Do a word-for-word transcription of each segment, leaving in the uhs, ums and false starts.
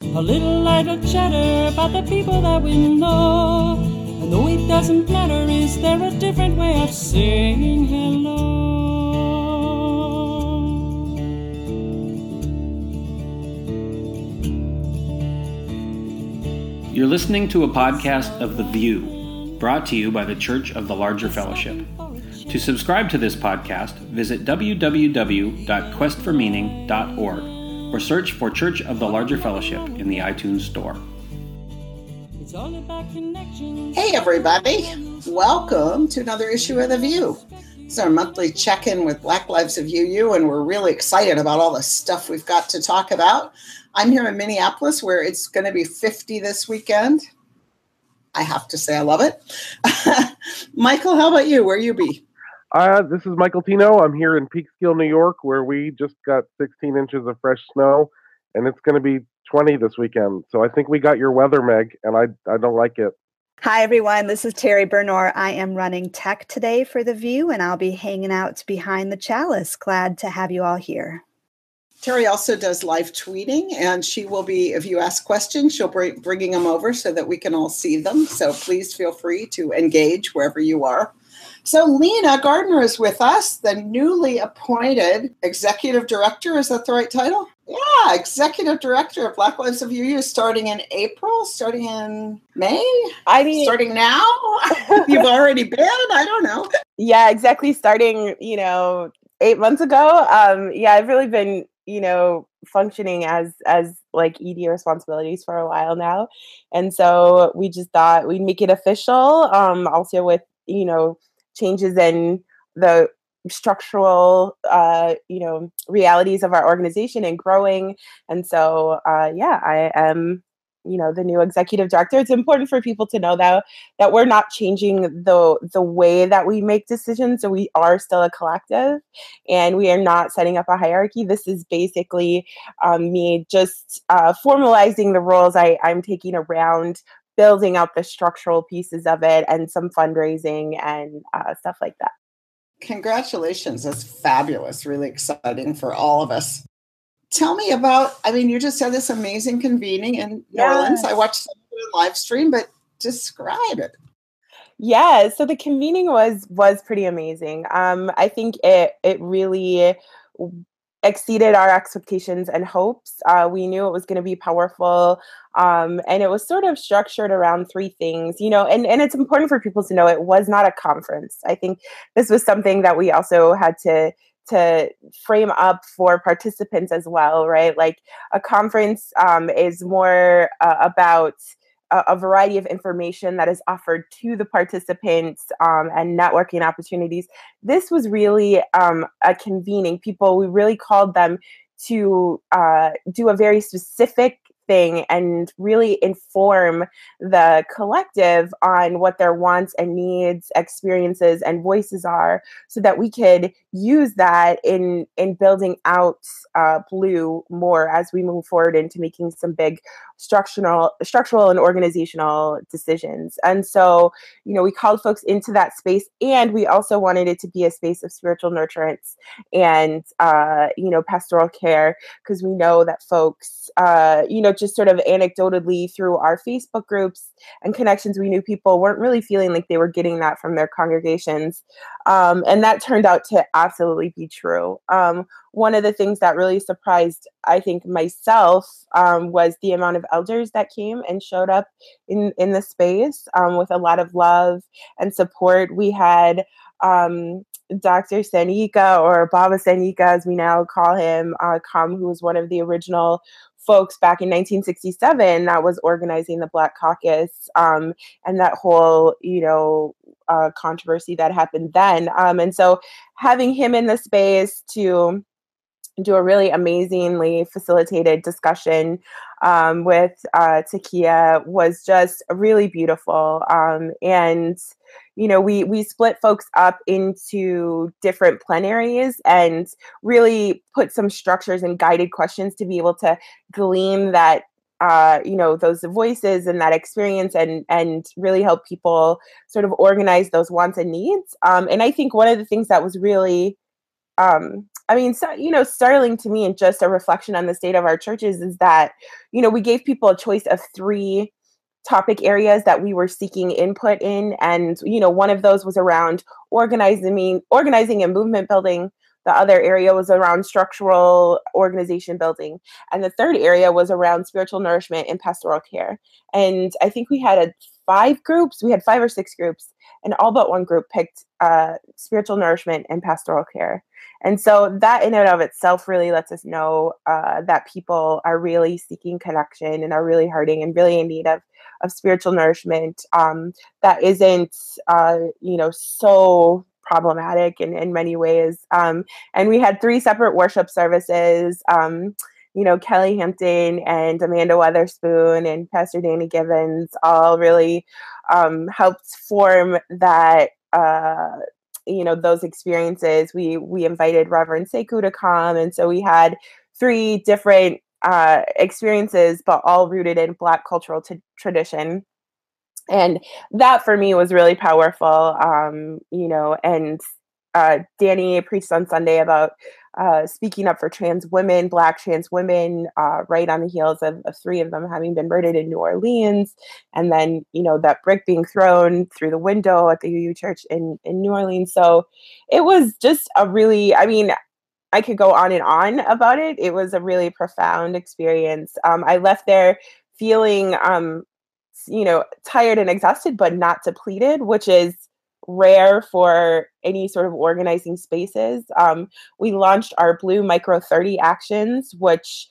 A little idle chatter about the people that we know. And though it doesn't matter, is there a different way of saying hello? You're listening to a podcast of The View, brought to you by the Church of the Larger Fellowship. To subscribe to this podcast, visit w w w dot quest for meaning dot org or search for Church of the Larger Fellowship in the iTunes Store. Hey everybody, welcome to another issue of The View. It's our monthly check-in with Black Lives of U U, and we're really excited about all the stuff we've got to talk about. I'm here in Minneapolis, where it's going to be fifty this weekend. I have to say I love it. Michael, how about you? Where you be? Uh, this is Michael Tino. I'm here in Peekskill, New York, where we just got sixteen inches of fresh snow, and it's going to be twenty this weekend. So I think we got your weather, Meg, and I I don't like it. Hi, everyone. This is Terry Bernor. I am running tech today for The View, and I'll be hanging out behind the chalice. Glad to have you all here. Terry also does live tweeting, and she will be, if you ask questions, she'll be bringing them over so that we can all see them. So please feel free to engage wherever you are. So Lena Gardner is with us, the newly appointed executive director. Is that the right title? Yeah, executive director of Black Lives of U U, starting in April, starting in May. I mean, starting now. You've already been. I don't know. Yeah, exactly. Starting, you know, eight months ago. Um, yeah, I've really been, you know, functioning as as like E D responsibilities for a while now, and so we just thought we'd make it official. Um, also with, you know, changes in the structural, uh, you know, realities of our organization and growing. And so, uh, yeah, I am, you know, the new executive director. It's important for people to know that that we're not changing the the way that we make decisions. So we are still a collective, and we are not setting up a hierarchy. This is basically um, me just uh, formalizing the roles I, I'm taking around building out the structural pieces of it and some fundraising and uh, stuff like that. Congratulations. That's fabulous. Really exciting for all of us. Tell me about, I mean, you just had this amazing convening in New Yes. Orleans. I watched some of it in live stream, but describe it. Yeah, so the convening was was pretty amazing. Um, I think it it really exceeded our expectations and hopes. Uh, we knew it was going to be powerful, um, and it was sort of structured around three things, you know, and, and it's important for people to know it was not a conference. I think this was something that we also had to to frame up for participants as well, right? Like a conference um, is more uh, about a, a variety of information that is offered to the participants um, and networking opportunities. This was really um, a convening. People, we really called them to uh, do a very specific thing and really inform the collective on what their wants and needs, experiences, and voices are, so that we could use that in in building out uh, Blue more as we move forward into making some big structural structural and organizational decisions. And so, you know, we called folks into that space, and we also wanted it to be a space of spiritual nurturance and uh, you know, pastoral care, because we know that folks, uh, you know, just sort of anecdotally through our Facebook groups and connections, we knew people weren't really feeling like they were getting that from their congregations. Um, and that turned out to absolutely be true. Um, one of the things that really surprised, I think, myself um, was the amount of elders that came and showed up in, in the space um, with a lot of love and support. We had um, Doctor Sanika, or Baba Sanika, as we now call him, uh, come, who was one of the original folks back in nineteen sixty-seven that was organizing the Black Caucus um, and that whole, you know, uh, controversy that happened then. Um, and so having him in the space to do a really amazingly facilitated discussion um, with uh, Takia was just really beautiful. Um, and, you know, we we split folks up into different plenaries and really put some structures and guided questions to be able to glean that, uh, you know, those voices and that experience, and and really help people sort of organize those wants and needs. Um, and I think one of the things that was really um, I mean, so, you know, startling to me and just a reflection on the state of our churches is that, you know, we gave people a choice of three topic areas that we were seeking input in. And, you know, one of those was around organizing, organizing and movement building. The other area was around structural organization building. And the third area was around spiritual nourishment and pastoral care. And I think we had a five groups, we had five or six groups, and all but one group picked uh, spiritual nourishment and pastoral care. And so that in and of itself really lets us know uh, that people are really seeking connection and are really hurting and really in need of, of spiritual nourishment um, that isn't, uh, you know, so problematic in, in many ways. Um, and we had three separate worship services. Um, you know, Kelly Hampton and Amanda Weatherspoon and Pastor Danny Givens all really um, helped form that, uh, you know, those experiences. We we invited Reverend Sekou to come. And so we had three different uh, experiences, but all rooted in Black cultural t- tradition. And that for me was really powerful, um, you know, and uh, Danny preached on Sunday about uh, speaking up for trans women, Black trans women, uh, right on the heels of, of three of them having been murdered in New Orleans. And then, you know, that brick being thrown through the window at the U U Church in, in New Orleans. So it was just a really, I mean, I could go on and on about it. It was a really profound experience. Um, I left there feeling, um, you know, tired and exhausted, but not depleted, which is rare for any sort of organizing spaces. Um, we launched our Blue Micro thirty actions, which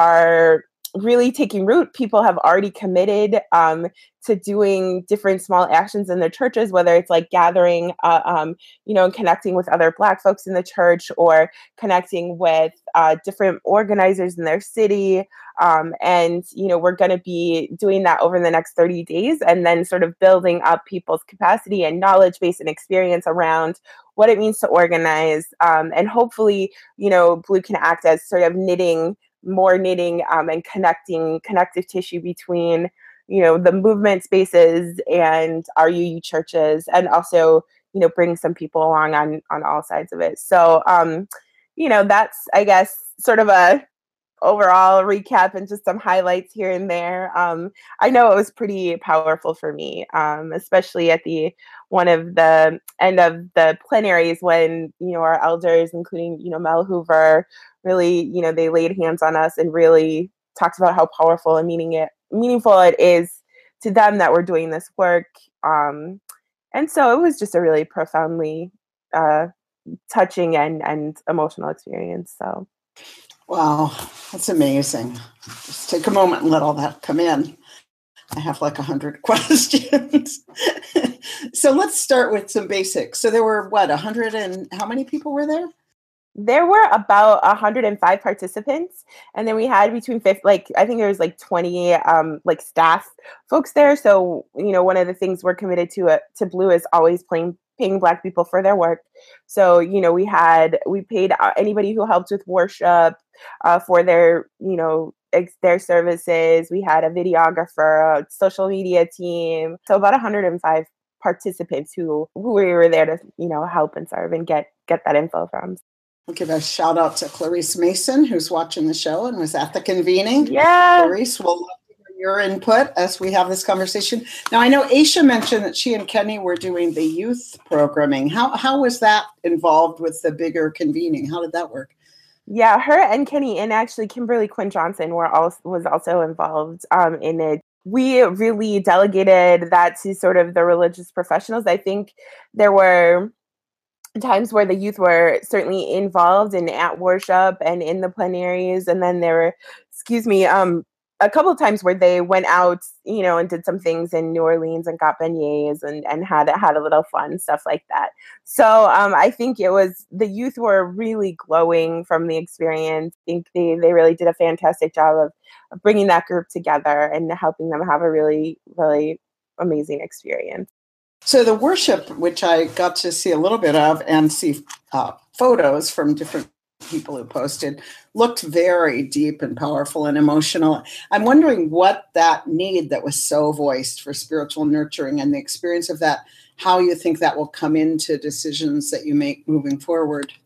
are really taking root. People have already committed um, to doing different small actions in their churches, whether it's like gathering, uh, um, you know, and connecting with other Black folks in the church or connecting with uh, different organizers in their city. Um, and, you know, we're going to be doing that over the next thirty days and then sort of building up people's capacity and knowledge base and experience around what it means to organize. Um, and hopefully, you know, Blue can act as sort of knitting, more knitting um, and connecting connective tissue between, you know, the movement spaces and our U U churches, and also, you know, bring some people along on, on all sides of it. So, um, you know, that's, I guess, sort of a overall recap and just some highlights here and there. Um, I know it was pretty powerful for me, um, especially at the one of the end of the plenaries when, you know, our elders, including, you know, Mel Hoover, really, you know, they laid hands on us and really talked about how powerful and meaning it, meaningful it is to them that we're doing this work. Um, and so it was just a really profoundly uh, touching and, and emotional experience. So. Wow, that's amazing. Just take a moment and let all that come in. I have like a hundred questions. So let's start with some basics. So there were what, a hundred and how many people were there? There were about one hundred five participants, and then we had between fifty, like I think there was like twenty um, like staff folks there. So, you know, one of the things we're committed to uh, to Blue is always playing paying Black people for their work. So, you know, we had, we paid anybody who helped with worship uh, for their, you know, ex- their services. We had a videographer, a social media team. So about one hundred five participants who, who we were there to, you know, help and serve and get, get that info from. I'll give a shout out to Clarice Mason, who's watching the show and was at the convening. Yeah. Clarice, we'll love to hear your input as we have this conversation. Now, I know Aisha mentioned that she and Kenny were doing the youth programming. How how was that involved with the bigger convening? How did that work? Yeah, her and Kenny and actually Kimberly Quinn Johnson were also was also involved um, in it. We really delegated that to sort of the religious professionals. I think there were times where the youth were certainly involved and at worship and in the plenaries. And then there were, excuse me, um, a couple of times where they went out, you know, and did some things in New Orleans and got beignets and, and had, had a little fun, stuff like that. So um, I think it was, the youth were really glowing from the experience. I think they, they really did a fantastic job of, of bringing that group together and helping them have a really, really amazing experience. So the worship, which I got to see a little bit of and see uh, photos from different people who posted, looked very deep and powerful and emotional. I'm wondering what that need that was so voiced for spiritual nurturing and the experience of that, how you think that will come into decisions that you make moving forward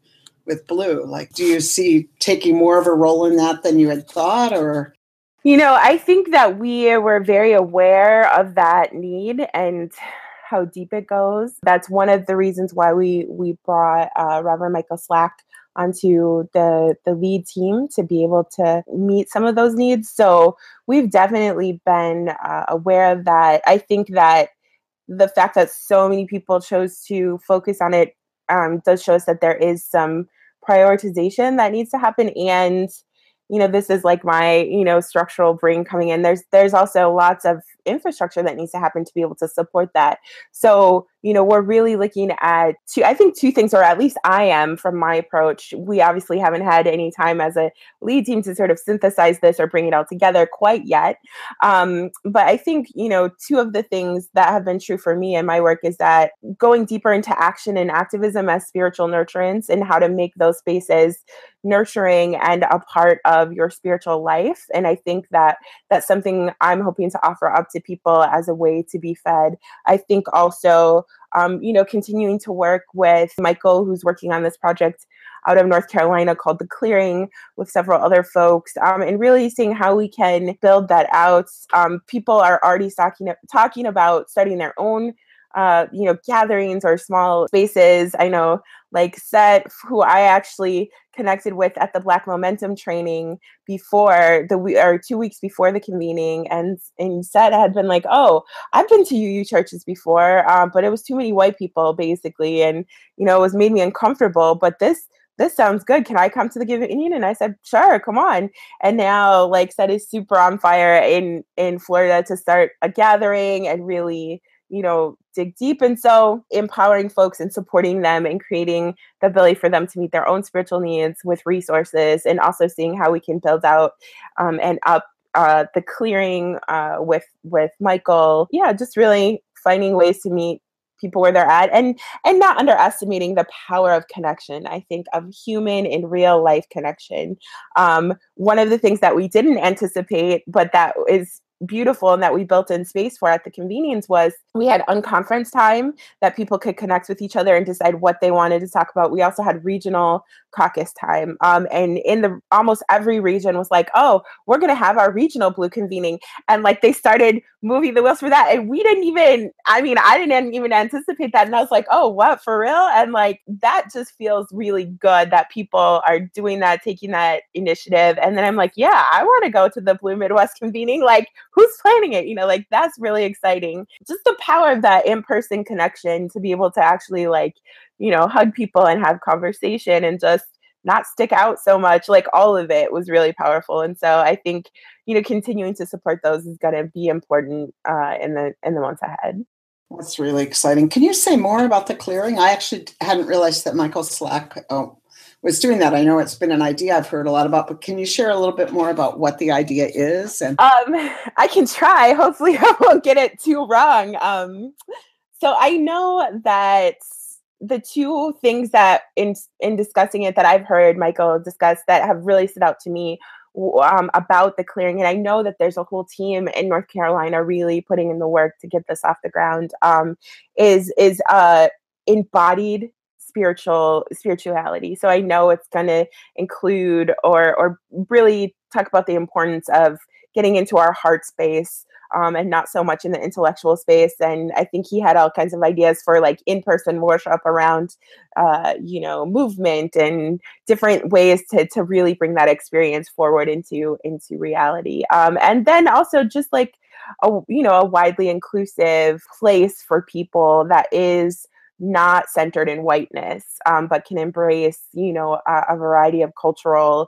with Blue? Like, do you see taking more of a role in that than you had thought, or? You know, I think that we were very aware of that need and how deep it goes. That's one of the reasons why we we brought uh, Reverend Michael Slack onto the the lead team to be able to meet some of those needs. So we've definitely been uh, aware of that. I think that the fact that so many people chose to focus on it um, does show us that there is some prioritization that needs to happen. And you know, this is like my, you know, structural brain coming in. There's there's also lots of infrastructure that needs to happen to be able to support that. So, you know, we're really looking at two, I think two things, or at least I am from my approach. We obviously haven't had any time as a lead team to sort of synthesize this or bring it all together quite yet. Um, but I think, you know, two of the things that have been true for me in my work is that going deeper into action and activism as spiritual nurturance and how to make those spaces nurturing and a part of your spiritual life. And I think that that's something I'm hoping to offer up to people as a way to be fed. I think also, um, you know, continuing to work with Michael, who's working on this project out of North Carolina called The Clearing with several other folks, um, and really seeing how we can build that out. Um, people are already talking, talking about starting their own Uh, you know, gatherings or small spaces. I know like Seth, who I actually connected with at the Black Momentum training before the or two weeks before the convening, and and Seth had been like, "Oh, I've been to U U churches before, um, but it was too many white people, basically, and you know, it was made me uncomfortable. But this." This sounds good. Can I come to the Convening? And I said, sure, come on. And now, like, Seth is super on fire in in Florida to start a gathering and really, you know, dig deep. And so empowering folks and supporting them and creating the ability for them to meet their own spiritual needs with resources, and also seeing how we can build out um, and up uh, the Clearing uh, with with Michael. Yeah, just really finding ways to meet people where they're at, and and not underestimating the power of connection. I think of human in real life connection. Um, one of the things that we didn't anticipate, but that is beautiful and that we built in space for at the Convenience, was we had unconference time that people could connect with each other and decide what they wanted to talk about. We also had regional caucus time. Um, and in the almost every region was like, oh, we're going to have our regional Blue Convening. And like they started moving the wheels for that. And we didn't even, I mean, I didn't even anticipate that. And I was like, oh, what, for real? And like, that just feels really good that people are doing that, taking that initiative. And then I'm like, yeah, I want to go to the Blue Midwest Convening. Like, who's planning it? You know, like that's really exciting. Just the power of that in-person connection to be able to actually like, you know, hug people and have conversation and just not stick out so much. Like all of it was really powerful. And so I think, you know, continuing to support those is going to be important uh, in the in the months ahead. That's really exciting. Can you say more about the Clearing? I actually hadn't realized that Michael Slack oh, was doing that. I know it's been an idea I've heard a lot about, but can you share a little bit more about what the idea is? And um, I can try. Hopefully I won't get it too wrong. Um, so I know that the two things that in in discussing it that I've heard Michael discuss that have really stood out to me um, about the Clearing, and I know that there's a whole team in North Carolina really putting in the work to get this off the ground, um, is is uh, embodied spiritual spirituality. So I know it's going to include or or really talk about the importance of getting into our heart space. Um, and not so much in the intellectual space. And I think he had all kinds of ideas for like in-person worship around, uh, you know, movement and different ways to to really bring that experience forward into into reality. Um, and then also just like a you know a widely inclusive place for people that is not centered in whiteness, um, but can embrace you know a, a variety of cultural.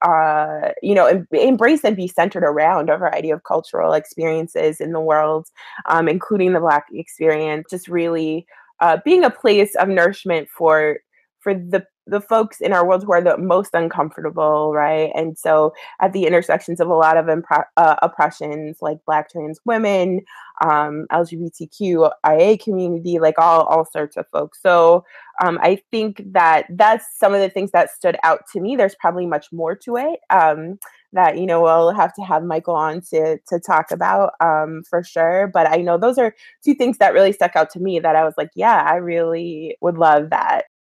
Uh, you know, em- embrace and be centered around a variety of cultural experiences in the world, um, including the Black experience. Just really uh, being a place of nourishment for for the the folks in our world who are the most uncomfortable, right? And so, at the intersections of a lot of impro- uh, oppressions, like Black trans women, um, L G B T Q I A community, like all all sorts of folks. So. Um, I think that that's some of the things that stood out to me. There's probably much more to it um, that, you know, we'll have to have Michael on to to talk about um, for sure. But I know those are two things that really stuck out to me that I was like, yeah, I really would love that.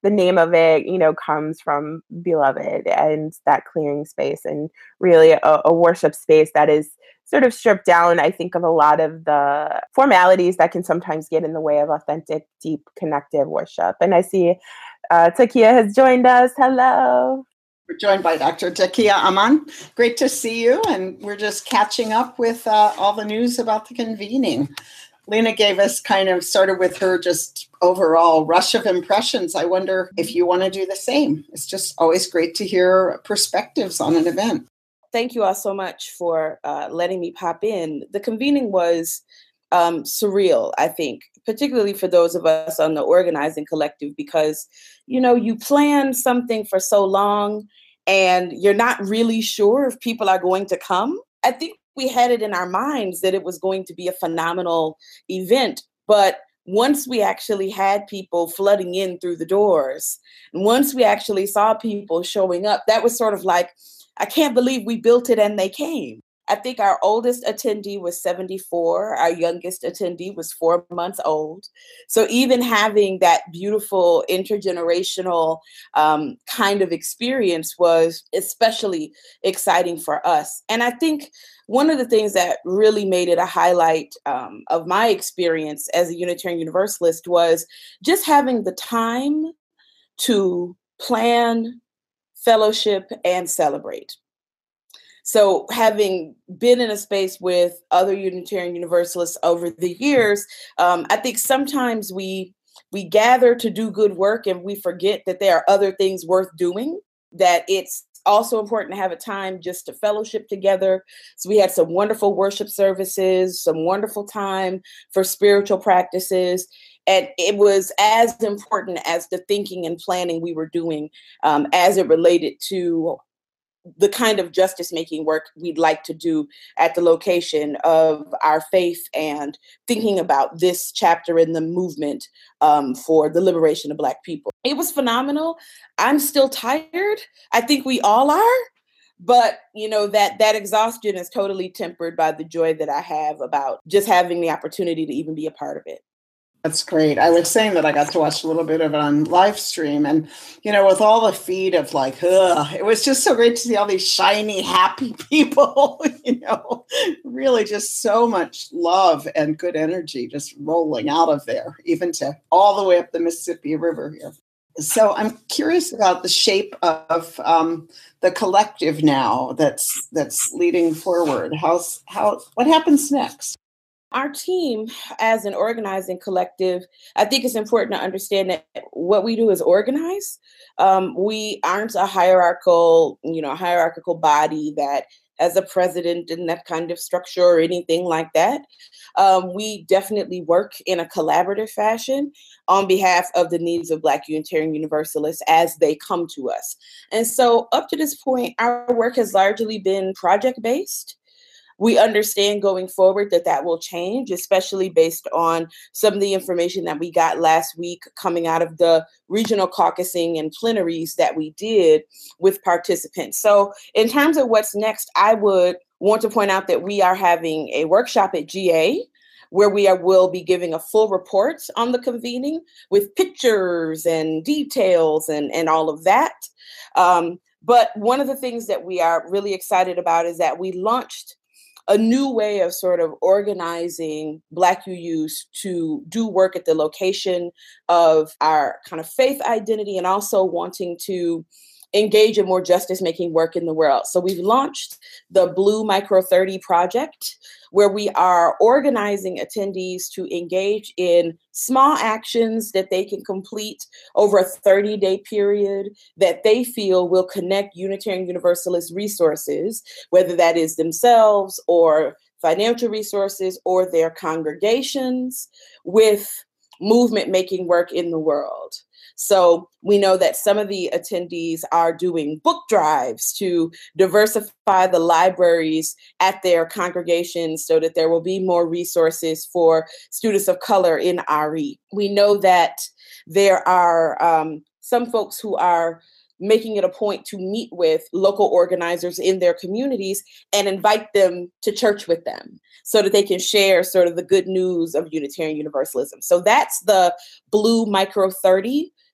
the name of it, you know, comes from beloved and that clearing space, and really a, a worship space that is sort of stripped down, I think, of a lot of the formalities that can sometimes get in the way of authentic, deep, connective worship. And I see uh, Takia has joined us. Hello. We're joined by Doctor Takia Aman. Great to see you. And we're just catching up with uh, all the news about the convening. Lena gave us kind of started with her just overall rush of impressions. I wonder if you want to do the same. It's just always great to hear perspectives on an event. Thank you all so much for uh, letting me pop in. The convening was um, surreal, I think, particularly for those of us on the organizing collective, because, you know, you plan something for so long and you're not really sure if people are going to come. I think we had it in our minds that it was going to be a phenomenal event, but once we actually had people flooding in through the doors, and once we actually saw people showing up, that was sort of like, I can't believe we built it and they came. I think our oldest attendee was seventy-four. Our youngest attendee was four months old. So even having that beautiful intergenerational um, kind of experience was especially exciting for us. And I think one of the things that really made it a highlight um, of my experience as a Unitarian Universalist was just having the time to plan, fellowship, and celebrate. So having been in a space with other Unitarian Universalists over the years, um, I think sometimes we we gather to do good work and we forget that there are other things worth doing, that it's also important to have a time just to fellowship together. So we had some wonderful worship services, some wonderful time for spiritual practices. And it was as important as the thinking and planning we were doing um, as it related to the kind of justice-making work we'd like to do at the location of our faith and thinking about this chapter in the movement um, for the liberation of Black people. It was phenomenal. I'm still tired. I think we all are. But, you know, that that exhaustion is totally tempered by the joy that I have about just having the opportunity to even be a part of it. That's great. I was saying that I got to watch a little bit of it on live stream, and, you know, with all the feed of like, ugh, it was just so great to see all these shiny, happy people, you know, really just so much love and good energy just rolling out of there, even to all the way up the Mississippi River here. So I'm curious about the shape of um, the collective now that's that's leading forward. How's how what happens next? Our team, as an organizing collective, I think it's important to understand that what we do is organize. Um, we aren't a hierarchical, you know, hierarchical body that has a president and that kind of structure or anything like that. Um, we definitely work in a collaborative fashion on behalf of the needs of Black Unitarian Universalists as they come to us. And so up to this point, our work has largely been project-based. We understand going forward that that will change, especially based on some of the information that we got last week coming out of the regional caucusing and plenaries that we did with participants. So in terms of what's next, I would want to point out that we are having a workshop at G A where we are, will be giving a full report on the convening with pictures and details and, and all of that. Um, but one of the things that we are really excited about is that we launched a new way of sort of organizing Black U Us to do work at the location of our kind of faith identity and also wanting to engage in more justice-making work in the world. So we've launched the Blue Micro thirty project, where we are organizing attendees to engage in small actions that they can complete over a thirty-day period that they feel will connect Unitarian Universalist resources, whether that is themselves or financial resources or their congregations, with movement-making work in the world. So we know that some of the attendees are doing book drives to diversify the libraries at their congregations so that there will be more resources for students of color in R E. We know that there are um, some folks who are making it a point to meet with local organizers in their communities and invite them to church with them so that they can share sort of the good news of Unitarian Universalism. So that's the Blue Micro thirty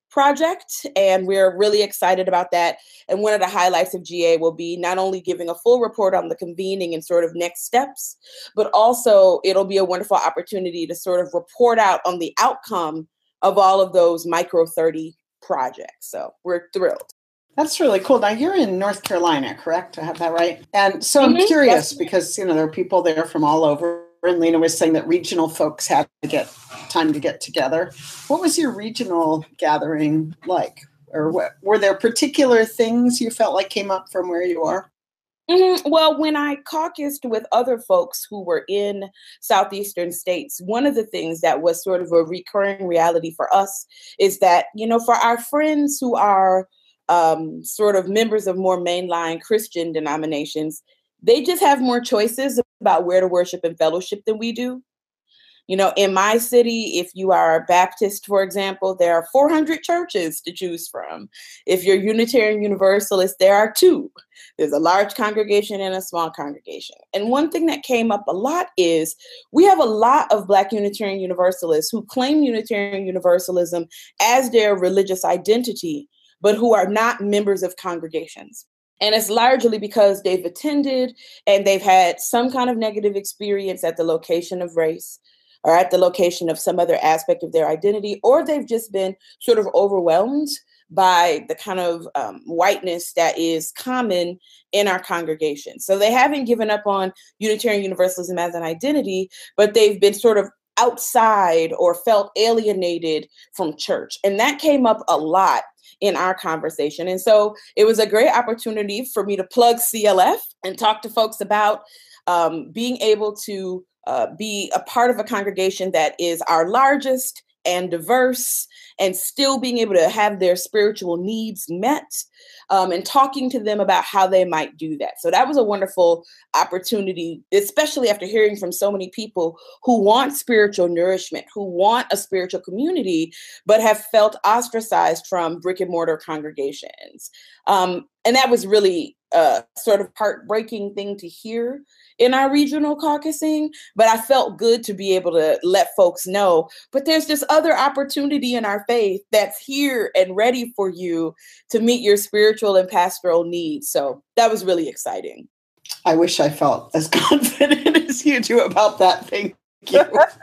project, and we're really excited about that. And one of the highlights of G A will be not only giving a full report on the convening and sort of next steps, but also it'll be a wonderful opportunity to sort of report out on the outcome of all of those micro thirty projects. So we're thrilled. That's really cool. Now you're in North Carolina, correct? I have that right? And so I'm Mhm. curious Yes. because, you know, there are people there from all over. And Lena was saying that regional folks had to get time to get together. What was your regional gathering like? Or what, were there particular things you felt like came up from where you are? Mhm. Well, when I caucused with other folks who were in southeastern states, one of the things that was sort of a recurring reality for us is that, you know, for our friends who are um, sort of members of more mainline Christian denominations, they just have more choices about where to worship and fellowship than we do. You know, in my city, if you are a Baptist, for example, there are four hundred churches to choose from. If you're Unitarian Universalist, there are two. There's a large congregation and a small congregation. And one thing that came up a lot is we have a lot of Black Unitarian Universalists who claim Unitarian Universalism as their religious identity, but who are not members of congregations. And it's largely because they've attended and they've had some kind of negative experience at the location of race or at the location of some other aspect of their identity, or they've just been sort of overwhelmed by the kind of um, whiteness that is common in our congregation. So they haven't given up on Unitarian Universalism as an identity, but they've been sort of outside or felt alienated from church. And that came up a lot in our conversation. And so it was a great opportunity for me to plug C L F and talk to folks about um, being able to uh, be a part of a congregation that is our largest and diverse, and still being able to have their spiritual needs met, um, and talking to them about how they might do that. So that was a wonderful opportunity, especially after hearing from so many people who want spiritual nourishment, who want a spiritual community, but have felt ostracized from brick and mortar congregations. Um, and that was really a sort of heartbreaking thing to hear in our regional caucusing, but I felt good to be able to let folks know, but there's this other opportunity in our faith that's here and ready for you to meet your spiritual and pastoral needs. So that was really exciting. I wish I felt as confident as you do about that. Thank you.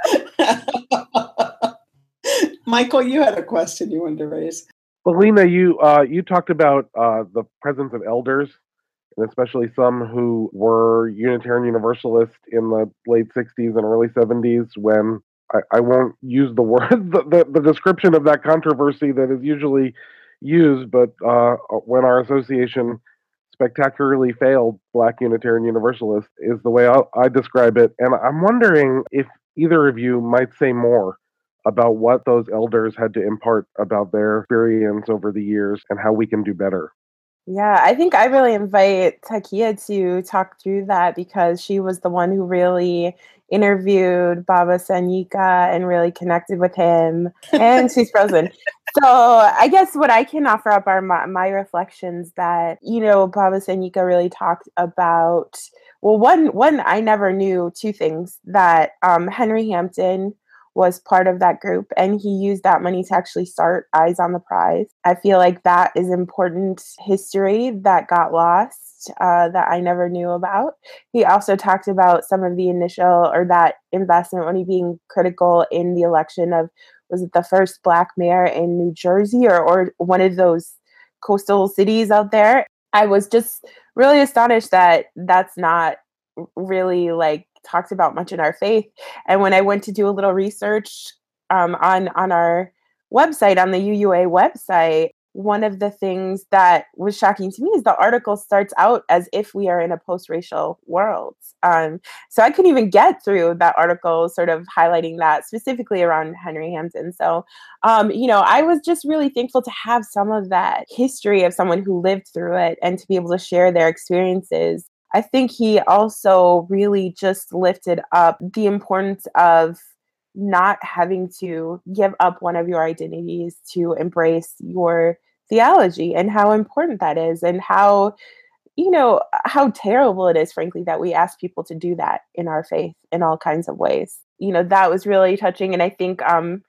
Michael, you had a question you wanted to raise. Well, Lena, you uh, you talked about uh, the presence of elders, and especially some who were Unitarian Universalist in the late sixties and early seventies, when I, I won't use the word, the, the, the description of that controversy that is usually used, but uh, when our association spectacularly failed Black Unitarian Universalist is the way I, I describe it. And I'm wondering if either of you might say more about what those elders had to impart about their experience over the years and how we can do better. Yeah, I think I really invite Takia to talk through that, because she was the one who really interviewed Baba Sanyika and really connected with him. And she's frozen. So I guess what I can offer up are my, my reflections that, you know, Baba Sanyika really talked about. Well, one, one I never knew two things, that um, Henry Hampton was part of that group, and he used that money to actually start Eyes on the Prize. I feel like that is important history that got lost, uh, that I never knew about. He also talked about some of the initial, or that investment money being critical in the election of, was it the first Black mayor in New Jersey, or, or one of those coastal cities out there. I was just really astonished that that's not really like talked about much in our faith. And when I went to do a little research um, on, on our website, on the U U A website, one of the things that was shocking to me is the article starts out as if we are in a post-racial world. Um, so I couldn't even get through that article sort of highlighting that specifically around Henry Hampton. So, um, you know, I was just really thankful to have some of that history of someone who lived through it and to be able to share their experiences. I think he also really just lifted up the importance of not having to give up one of your identities to embrace your theology, and how important that is, and how, you know, how terrible it is, frankly, that we ask people to do that in our faith in all kinds of ways. You know, that was really touching. And I think um,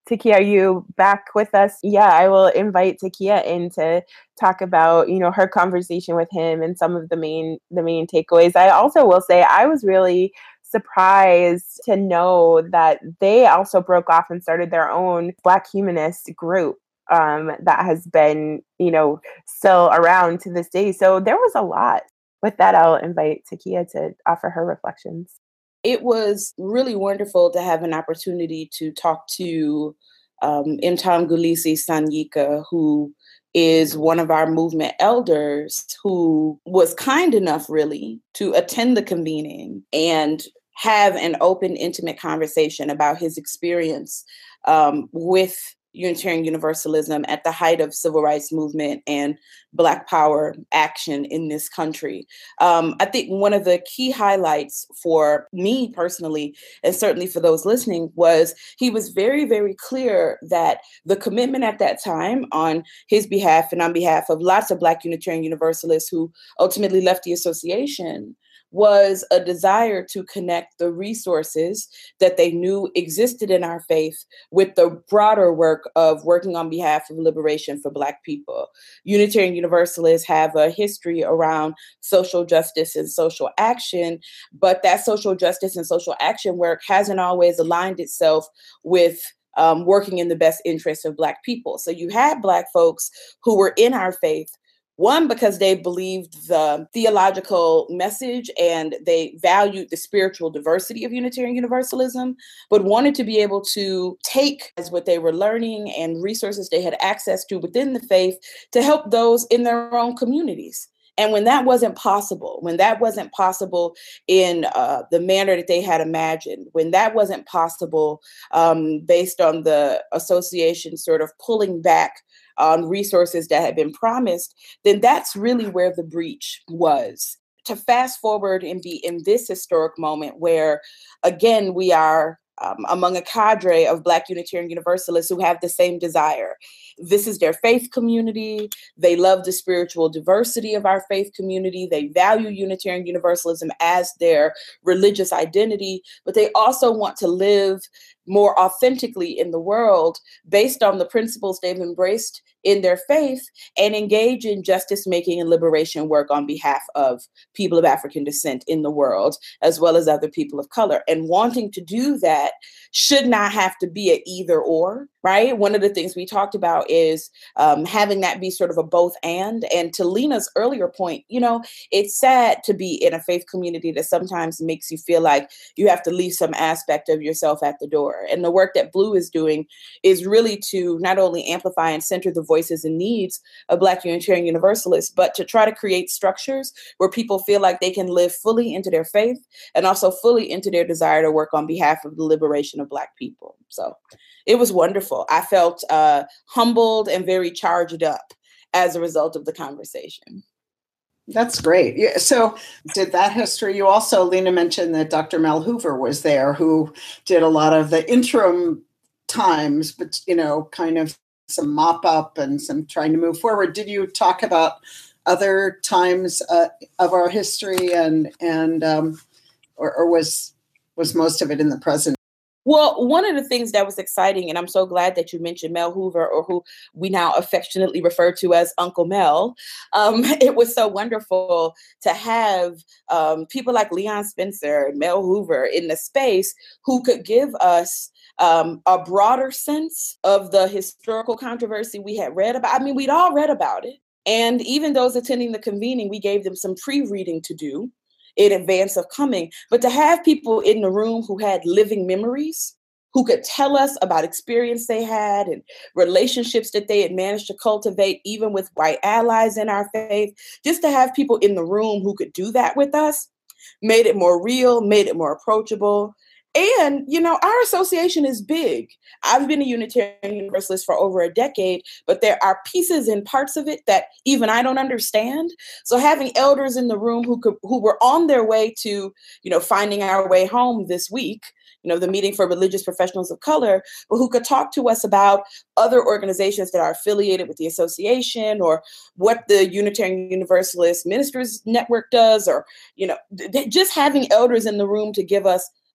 Takia, are you back with us? Yeah, I will invite Takia in to talk about, you know, her conversation with him and some of the main the main takeaways. I also will say I was really surprised to know that they also broke off and started their own Black humanist group um, that has been, you know, still around to this day. So there was a lot. With that, I'll invite Takia to offer her reflections. It was really wonderful to have an opportunity to talk to um, Mthangulisi Sanyika, who is one of our movement elders, who was kind enough really to attend the convening and have an open, intimate conversation about his experience um, with Unitarian Universalism at the height of civil rights movement and Black power action in this country. Um, I think one of the key highlights for me personally, and certainly for those listening, was he was very, very clear that the commitment at that time on his behalf and on behalf of lots of Black Unitarian Universalists who ultimately left the association was a desire to connect the resources that they knew existed in our faith with the broader work of working on behalf of liberation for Black people. Unitarian Universalists have a history around social justice and social action, but that social justice and social action work hasn't always aligned itself with um, working in the best interest of Black people. So you had Black folks who were in our faith, one, because they believed the theological message and they valued the spiritual diversity of Unitarian Universalism, but wanted to be able to take as what they were learning and resources they had access to within the faith to help those in their own communities. And when that wasn't possible, when that wasn't possible in uh, the manner that they had imagined, when that wasn't possible um, based on the association sort of pulling back on resources that had been promised, then that's really where the breach was. To fast forward and be in this historic moment where, again, we are um, among a cadre of Black Unitarian Universalists who have the same desire. This is their faith community. They love the spiritual diversity of our faith community. They value Unitarian Universalism as their religious identity, but they also want to live more authentically in the world based on the principles they've embraced in their faith and engage in justice making and liberation work on behalf of people of African descent in the world, as well as other people of color. And wanting to do that should not have to be an either or, right? One of the things we talked about is um, having that be sort of a both and. And to Lena's earlier point, you know, it's sad to be in a faith community that sometimes makes you feel like you have to leave some aspect of yourself at the door. And the work that Blue is doing is really to not only amplify and center the voices and needs of Black Unitarian Universalists, but to try to create structures where people feel like they can live fully into their faith and also fully into their desire to work on behalf of the liberation of Black people. So it was wonderful. I felt uh, humbled and very charged up as a result of the conversation. That's great. Yeah, so did that history, you also, Lena mentioned that Doctor Mel Hoover was there, who did a lot of the interim times, but, you know, kind of some mop up and some trying to move forward. Did you talk about other times uh, of our history and, and um, or, or was was most of it in the present? Well, one of the things that was exciting, and I'm so glad that you mentioned Mel Hoover, or who we now affectionately refer to as Uncle Mel. Um, it was so wonderful to have um, people like Leon Spencer and Mel Hoover in the space who could give us um, a broader sense of the historical controversy we had read about. I mean, we'd all read about it. And even those attending the convening, we gave them some pre-reading to do in advance of coming, but to have people in the room who had living memories, who could tell us about experience they had and relationships that they had managed to cultivate, even with white allies in our faith, just to have people in the room who could do that with us, made it more real, made it more approachable. And, you know, our association is big. I've been a Unitarian Universalist for over a decade, but there are pieces and parts of it that even I don't understand. So having elders in the room who could, who were on their way to, you know, finding our way home this week, you know, the meeting for religious professionals of color, but who could talk to us about other organizations that are affiliated with the association, or what the Unitarian Universalist Ministers Network does, or, you know, th- just having elders in the room to give us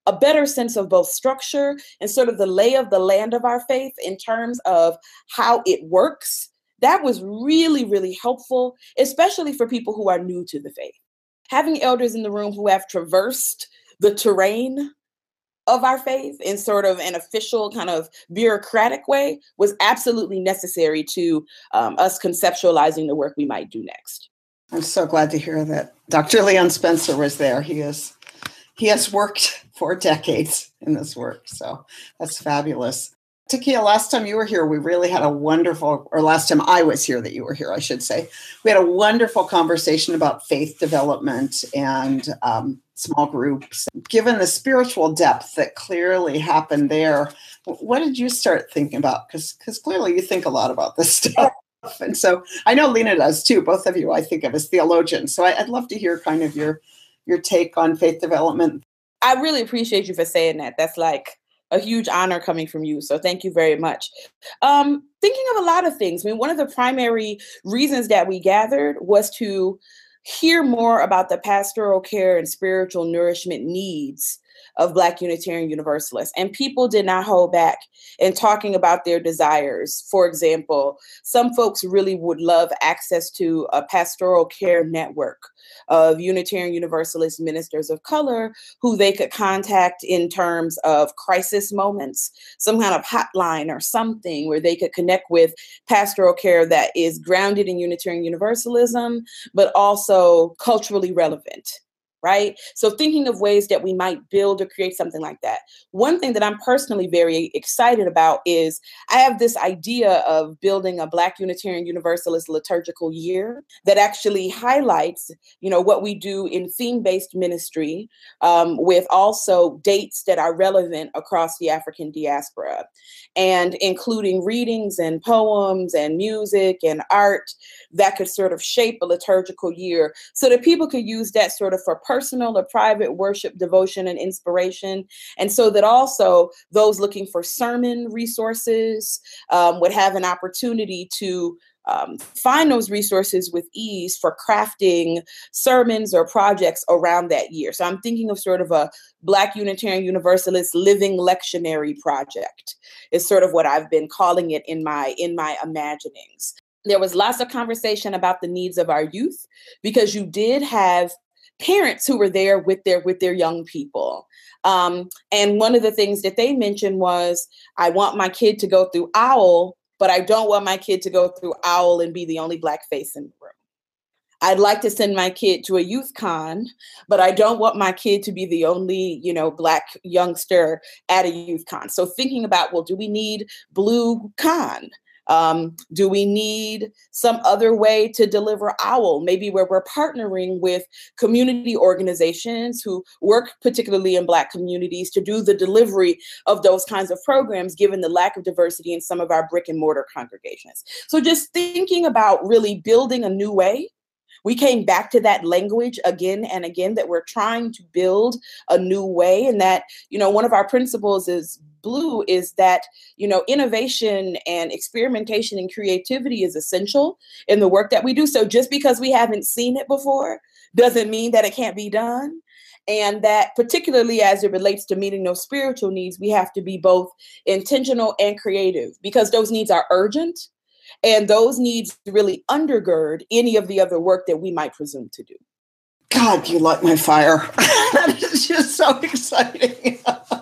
a better sense of both structure and sort of the lay of the land of our faith in terms of how it works. That was really, really helpful, especially for people who are new to the faith. Having elders in the room who have traversed the terrain of our faith in sort of an official kind of bureaucratic way was absolutely necessary to um, us conceptualizing the work we might do next. I'm so glad to hear that Doctor Leon Spencer was there. He is, he has worked for decades in this work, so that's fabulous. Takia, last time you were here, we really had a wonderful, or last time I was here that you were here, I should say, we had a wonderful conversation about faith development and um, small groups. Given the spiritual depth that clearly happened there, what did you start thinking about? Because because clearly you think a lot about this stuff. And so I know Lena does too. Both of you I think of as theologians. So I, I'd love to hear kind of your, your take on faith development. I really appreciate you for saying that. That's like a huge honor coming from you. So thank you very much. Um, thinking of a lot of things. I mean, one of the primary reasons that we gathered was to hear more about the pastoral care and spiritual nourishment needs of Black Unitarian Universalists. And people did not hold back in talking about their desires. For example, some folks really would love access to a pastoral care network of Unitarian Universalist ministers of color who they could contact in terms of crisis moments, some kind of hotline or something where they could connect with pastoral care that is grounded in Unitarian Universalism, but also culturally relevant. Right? So thinking of ways that we might build or create something like that. One thing that I'm personally very excited about is I have this idea of building a Black Unitarian Universalist liturgical year that actually highlights, you know, what we do in theme-based ministry um, with also dates that are relevant across the African diaspora, and including readings and poems and music and art that could sort of shape a liturgical year so that people could use that sort of for personal or private worship, devotion, and inspiration. And so that also those looking for sermon resources um, would have an opportunity to um, find those resources with ease for crafting sermons or projects around that year. So I'm thinking of sort of a Black Unitarian Universalist living lectionary project is sort of what I've been calling it in my, in my imaginings. There was lots of conversation about the needs of our youth because you did have parents who were there with their with their young people. Um, and one of the things that they mentioned was, I want my kid to go through OWL, but I don't want my kid to go through OWL and be the only Black face in the room. I'd like to send my kid to a youth con, but I don't want my kid to be the only, you know, Black youngster at a youth con. So thinking about, well, do we need Blue Con? Um, do we need some other way to deliver OWL, maybe where we're partnering with community organizations who work particularly in Black communities to do the delivery of those kinds of programs, given the lack of diversity in some of our brick and mortar congregations. So just thinking about really building a new way. We came back to that language again and again, that we're trying to build a new way, and that, you know, one of our principles is Blue is that, you know, innovation and experimentation and creativity is essential in the work that we do. So just because we haven't seen it before doesn't mean that it can't be done. And that particularly as it relates to meeting those spiritual needs, we have to be both intentional and creative because those needs are urgent. And those needs really undergird any of the other work that we might presume to do. God, you light my fire. That is just so exciting.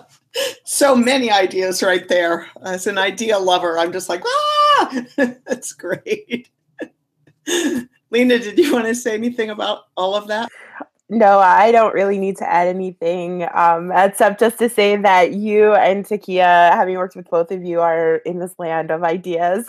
So many ideas right there. As an idea lover, I'm just like, ah, that's great. Lena, did you want to say anything about all of that? No, I don't really need to add anything, um, except just to say that you and Takia, having worked with both of you, are in this land of ideas.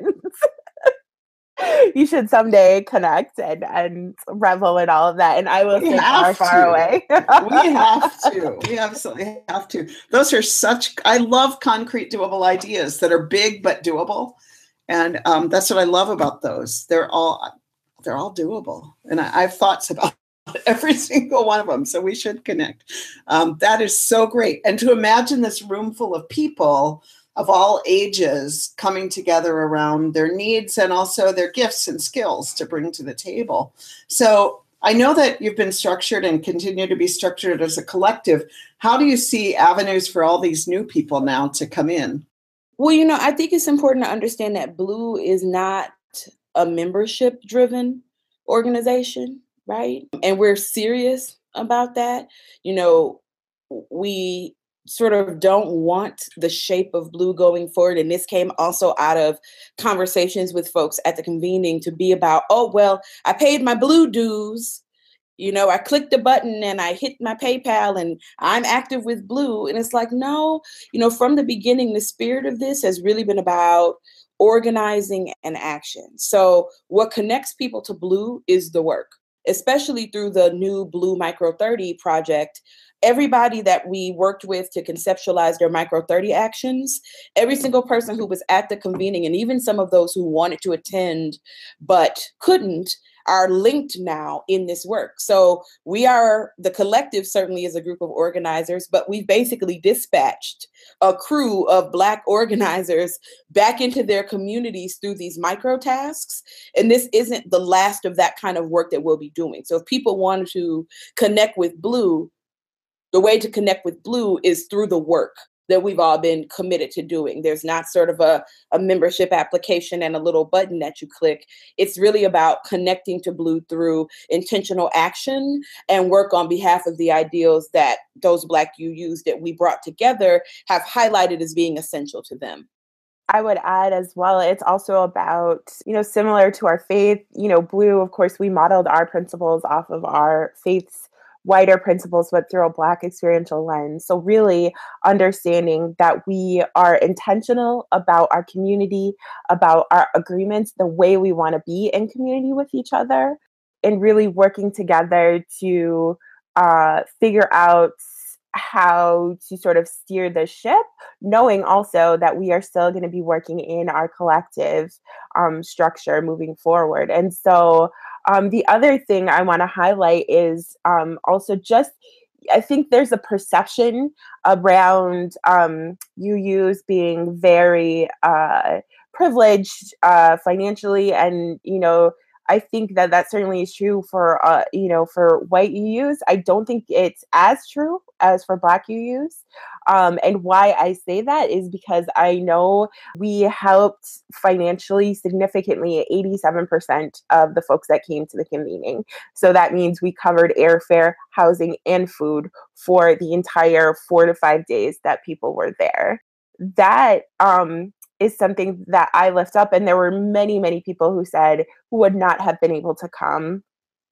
You should someday connect and, and revel in all of that. And I will we stay far, far away. We have to. We absolutely have to. Those are such, I love concrete, doable ideas that are big but doable. And um, that's what I love about those. They're all, they're all doable. And I, I have thoughts about every single one of them. So we should connect. Um, that is so great. And to imagine this room full of people of all ages coming together around their needs and also their gifts and skills to bring to the table. So I know that you've been structured and continue to be structured as a collective. How do you see avenues for all these new people now to come in? Well, you know, I think it's important to understand that Blue is not a membership-driven organization, right? And we're serious about that. You know, we sort of don't want the shape of Blue going forward. And this came also out of conversations with folks at the convening to be about, oh, well, I paid my Blue dues. You know, I clicked the button and I hit my PayPal and I'm active with Blue. And it's like, no, you know, from the beginning, the spirit of this has really been about organizing and action. So what connects people to Blue is the work, especially through the new Blue Micro thirty project. Everybody that we worked with to conceptualize their Micro thirty actions, every single person who was at the convening, and even some of those who wanted to attend but couldn't, are linked now in this work. So we are, the collective certainly is a group of organizers, but we've basically dispatched a crew of Black organizers back into their communities through these micro tasks. And this isn't the last of that kind of work that we'll be doing. So if people want to connect with Blue, the way to connect with Blue is through the work that we've all been committed to doing. There's not sort of a, a membership application and a little button that you click. It's really about connecting to Blue through intentional action and work on behalf of the ideals that those Black U Us that we brought together have highlighted as being essential to them. I would add as well, it's also about, you know, similar to our faith, you know, Blue, of course, we modeled our principles off of our faith's wider principles, but through a Black experiential lens. So really understanding that we are intentional about our community, about our agreements, the way we want to be in community with each other, and really working together to uh, figure out how to sort of steer the ship, knowing also that we are still going to be working in our collective um, structure moving forward. And so um, the other thing I want to highlight is um, also just, I think there's a perception around um, U Us being very uh, privileged uh, financially, and, you know, I think that that certainly is true for, uh, you know, for white U Us. I don't think it's as true as for Black U Us. Um, and why I say that is because I know we helped financially significantly eighty-seven percent of the folks that came to the convening. So that means we covered airfare, housing, and food for the entire four to five days that people were there. That, um, is something that I lift up. And there were many, many people who said who would not have been able to come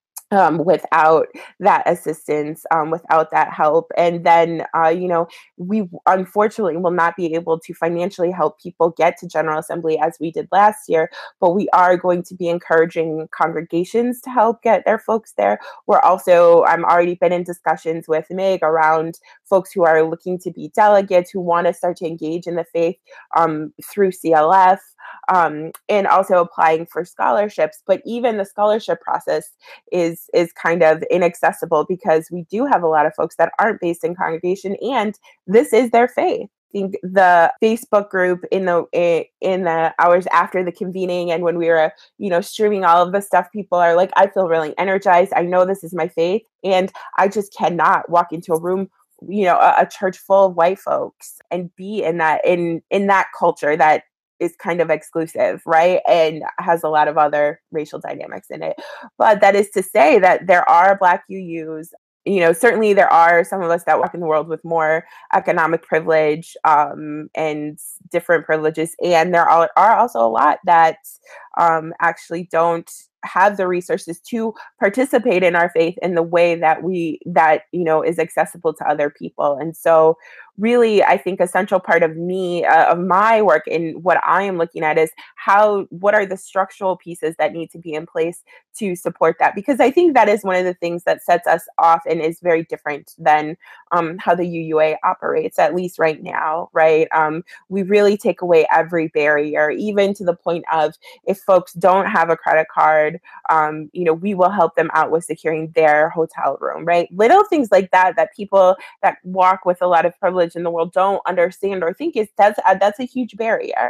um, without that assistance, um, without that help. And then, uh, you know, we unfortunately will not be able to financially help people get to General Assembly as we did last year, but we are going to be encouraging congregations to help get their folks there. We're also, I'm already been in discussions with Meg around folks who are looking to be delegates, who want to start to engage in the faith um, through C L F. Um, and also applying for scholarships. But even the scholarship process is is kind of inaccessible because we do have a lot of folks that aren't based in congregation, and this is their faith. I think the Facebook group in the in the hours after the convening and when we were, you know, streaming all of the stuff, people are like, I feel really energized. I know this is my faith, and I just cannot walk into a room, you know, a, a church full of white folks and be in that in in that culture that is kind of exclusive, right? And has a lot of other racial dynamics in it. But that is to say that there are Black U Us, you know, certainly there are some of us that walk in the world with more economic privilege um, and different privileges. And there are, are also a lot that um, actually don't have the resources to participate in our faith in the way that we, that, you know, is accessible to other people. And so really, I think a central part of me, uh, of my work and what I am looking at is how, what are the structural pieces that need to be in place to support that? Because I think that is one of the things that sets us off and is very different than um, how the U U A operates, at least right now, right? Um, we really take away every barrier, even to the point of if folks don't have a credit card, um, you know, we will help them out with securing their hotel room, right? Little things like that, that people that walk with a lot of privilege in the world don't understand or think is that's, uh, that's a huge barrier.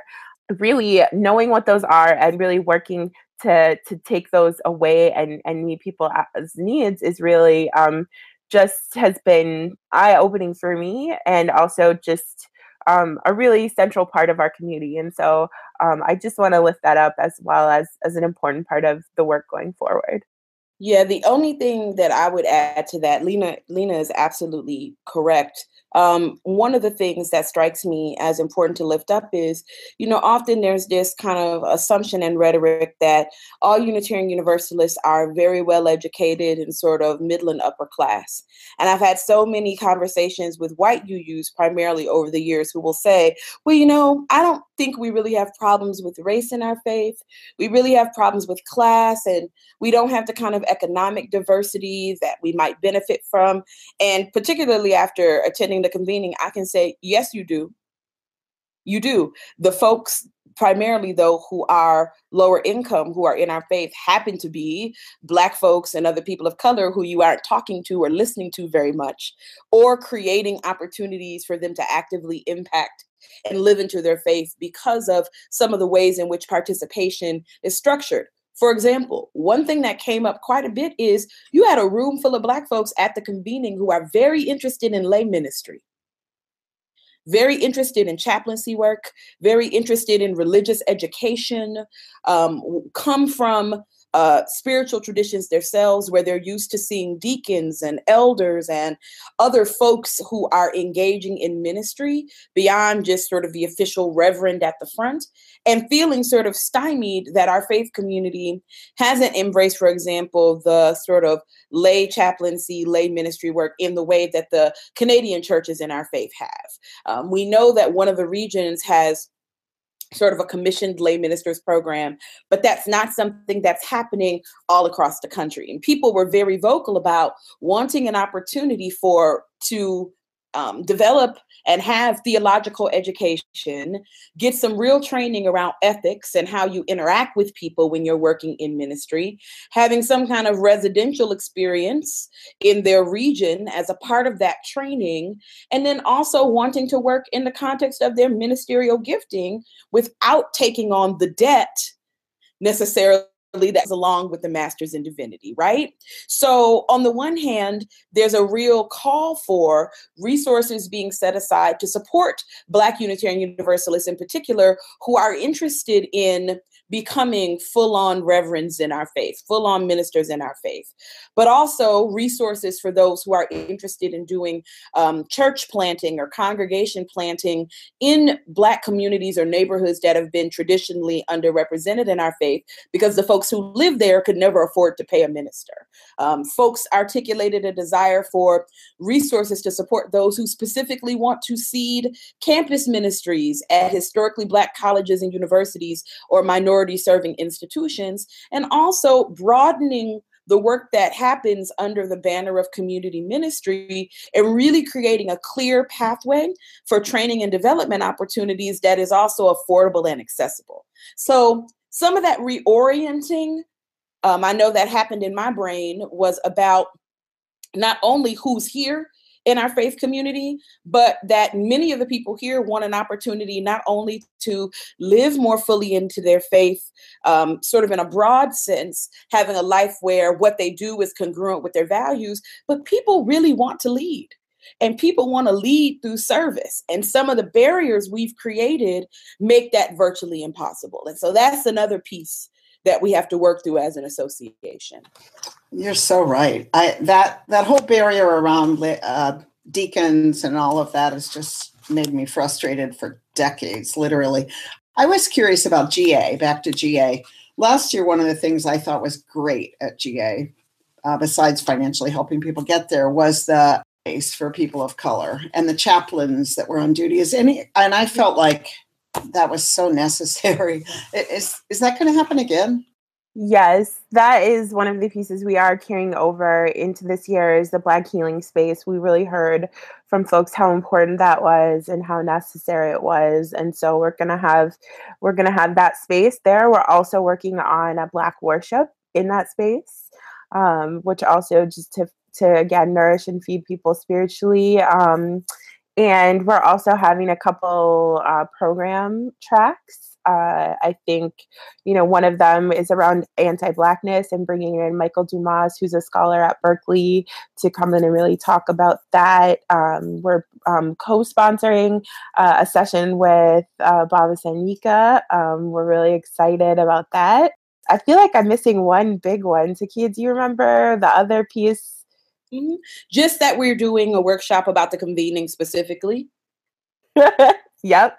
really knowing what those are and really working to to take those away and, and meet people as needs is really um, just has been eye-opening for me, and also just um, a really central part of our community. And so um, I just want to lift that up as well as as an important part of the work going forward. Yeah, the only thing that I would add to that, Lena, Lena is absolutely correct. Um, one of the things that strikes me as important to lift up is, you know, often there's this kind of assumption and rhetoric that all Unitarian Universalists are very well educated and sort of middle and upper class. And I've had so many conversations with white U Us primarily over the years who will say, well, you know, I don't think we really have problems with race in our faith. We really have problems with class, and we don't have the kind of economic diversity that we might benefit from. And particularly after attending the convening, I can say, yes, you do. You do. The folks primarily, though, who are lower income, who are in our faith, happen to be Black folks and other people of color who you aren't talking to or listening to very much, or creating opportunities for them to actively impact and live into their faith because of some of the ways in which participation is structured. For example, one thing that came up quite a bit is you had a room full of Black folks at the convening who are very interested in lay ministry, very interested in chaplaincy work, very interested in religious education, um, come from uh, spiritual traditions themselves where they're used to seeing deacons and elders and other folks who are engaging in ministry beyond just sort of the official reverend at the front, and feeling sort of stymied that our faith community hasn't embraced, for example, the sort of lay chaplaincy, lay ministry work in the way that the Canadian churches in our faith have. Um, we know that one of the regions has sort of a commissioned lay ministers program, but that's not something that's happening all across the country. And people were very vocal about wanting an opportunity for to um, develop and have theological education, get some real training around ethics and how you interact with people when you're working in ministry, having some kind of residential experience in their region as a part of that training, and then also wanting to work in the context of their ministerial gifting without taking on the debt necessarily that's along with the master's in divinity, right? So on the one hand, there's a real call for resources being set aside to support Black Unitarian Universalists in particular who are interested in becoming full-on reverends in our faith, full-on ministers in our faith, but also resources for those who are interested in doing um, church planting or congregation planting in Black communities or neighborhoods that have been traditionally underrepresented in our faith because the folks who live there could never afford to pay a minister. Um, folks articulated a desire for resources to support those who specifically want to seed campus ministries at historically Black colleges and universities or minority serving institutions, and also broadening the work that happens under the banner of community ministry and really creating a clear pathway for training and development opportunities that is also affordable and accessible. So some of that reorienting, um, I know that happened in my brain, was about not only who's here in our faith community, but that many of the people here want an opportunity not only to live more fully into their faith, um, sort of in a broad sense, having a life where what they do is congruent with their values, but people really want to lead. And people want to lead through service. And some of the barriers we've created make that virtually impossible. And so that's another piece that we have to work through as an association. You're so right. I that that whole barrier around uh, deacons and all of that has just made me frustrated for decades, literally. I was curious about G A, back to G A. Last year, one of the things I thought was great at G A, uh, besides financially helping people get there, was the space for people of color and the chaplains that were on duty. Is any, and I felt like that was so necessary. Is is that going to happen again? Yes, that is one of the pieces we are carrying over into this year is the Black healing space. We really heard from folks how important that was and how necessary it was. And so we're going to have, we're going to have that space there. We're also working on a Black worship in that space, um, which also just to, to again, nourish and feed people spiritually. Um, and we're also having a couple uh, program tracks Uh, I think, you know, one of them is around anti-Blackness and bringing in Michael Dumas, who's a scholar at Berkeley, to come in and really talk about that. Um, we're um, co-sponsoring uh, a session with uh, Baba Sanika. Um, we're really excited about that. I feel like I'm missing one big one. Takia, do you remember the other piece? Mm-hmm. Just that we're doing a workshop about the convening specifically. Yep.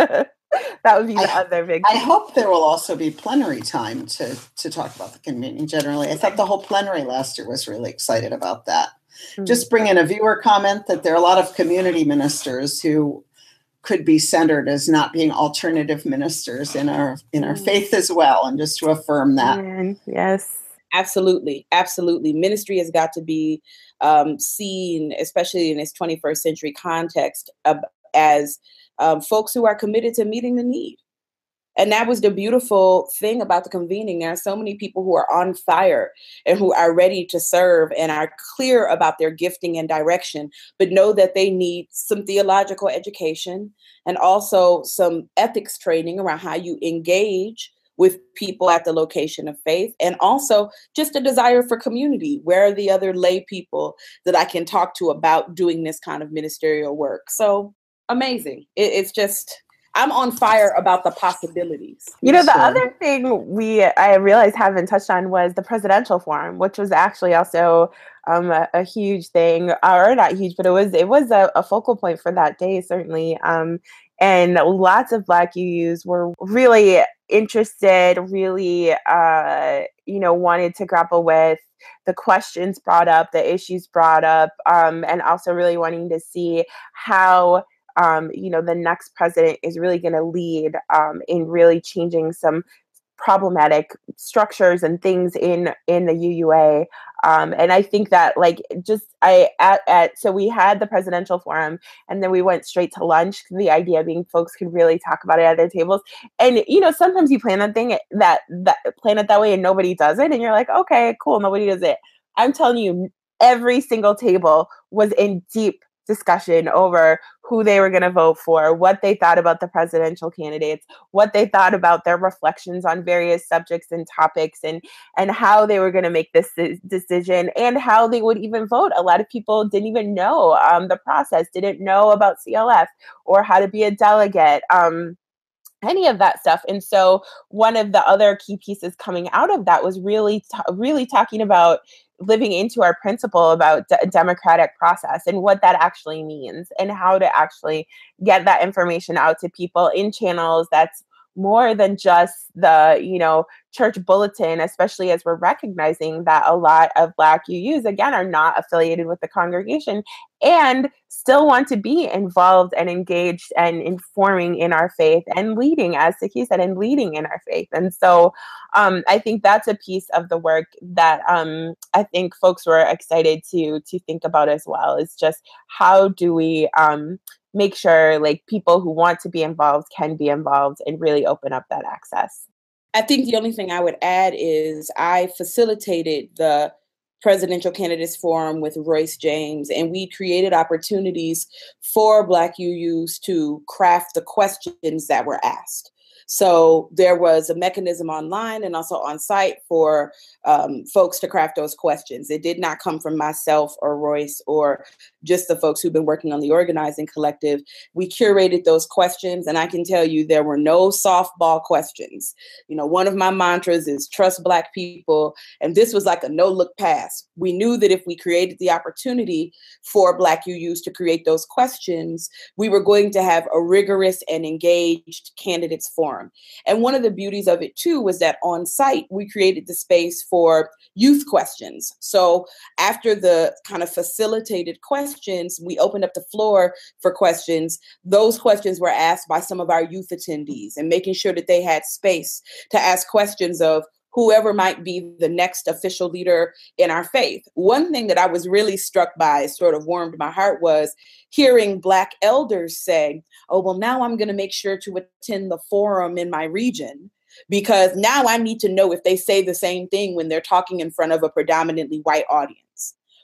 That would be the I, other big I piece. hope there will also be plenary time to, to talk about the convening generally. I thought the whole plenary last year was really excited about that. Mm-hmm. Just bring in a viewer comment that there are a lot of community ministers who could be centered as not being alternative ministers in our in our faith as well, and just to affirm that. Man, yes. Absolutely. Absolutely. Ministry has got to be um, seen, especially in its twenty-first century context, uh, as um, folks who are committed to meeting the need. And that was the beautiful thing about the convening. There are so many people who are on fire and who are ready to serve and are clear about their gifting and direction, but know that they need some theological education and also some ethics training around how you engage with people at the location of faith, and also just a desire for community. Where are the other lay people that I can talk to about doing this kind of ministerial work? So amazing. It, it's just... I'm on fire about the possibilities. You know, the sure. other thing we I realized haven't touched on was the presidential forum, which was actually also um, a, a huge thing, or not huge, but it was it was a, a focal point for that day, certainly. Um, and lots of Black U Us were really interested, really, uh, you know, wanted to grapple with the questions brought up, the issues brought up, um, and also really wanting to see how Um, you know, the next president is really going to lead um, in really changing some problematic structures and things in in the U U A. Um, and I think that, like, just I at, at so we had the presidential forum, and then we went straight to lunch. The idea being folks could really talk about it at their tables. And you know, sometimes you plan that thing that that plan it that way, and nobody does it, and you're like, okay, cool, nobody does it. I'm telling you, every single table was in deep discussion over who they were going to vote for, what they thought about the presidential candidates, what they thought about their reflections on various subjects and topics, and and how they were going to make this decision, and how they would even vote. A lot of people didn't even know um, the process, didn't know about C L F or how to be a delegate. Um, any of that stuff. And so one of the other key pieces coming out of that was really, t- really talking about living into our principle about d- democratic process and what that actually means, and how to actually get that information out to people in channels that's more than just the, you know, church bulletin, especially as we're recognizing that a lot of Black U Us, again, are not affiliated with the congregation and still want to be involved and engaged and informing in our faith and leading, as Takia said, and leading in our faith. And so um, I think that's a piece of the work that um, I think folks were excited to to think about as well, is just how do we um, make sure like people who want to be involved can be involved and really open up that access. I think the only thing I would add is I facilitated the Presidential Candidates Forum with Royce James, and we created opportunities for Black U Us to craft the questions that were asked. So there was a mechanism online and also on site for um, folks to craft those questions. It did not come from myself or Royce or just the folks who've been working on the organizing collective. We curated those questions, and I can tell you there were no softball questions. You know, one of my mantras is trust Black people, and this was like a no look pass. We knew that if we created the opportunity for Black U Us to create those questions, we were going to have a rigorous and engaged candidates forum. And one of the beauties of it, too, was that on site, we created the space for youth questions. So after the kind of facilitated questions, we opened up the floor for questions. Those questions were asked by some of our youth attendees, and making sure that they had space to ask questions of whoever might be the next official leader in our faith. One thing that I was really struck by, sort of warmed my heart, was hearing Black elders say, oh, well, now I'm going to make sure to attend the forum in my region, because now I need to know if they say the same thing when they're talking in front of a predominantly white audience.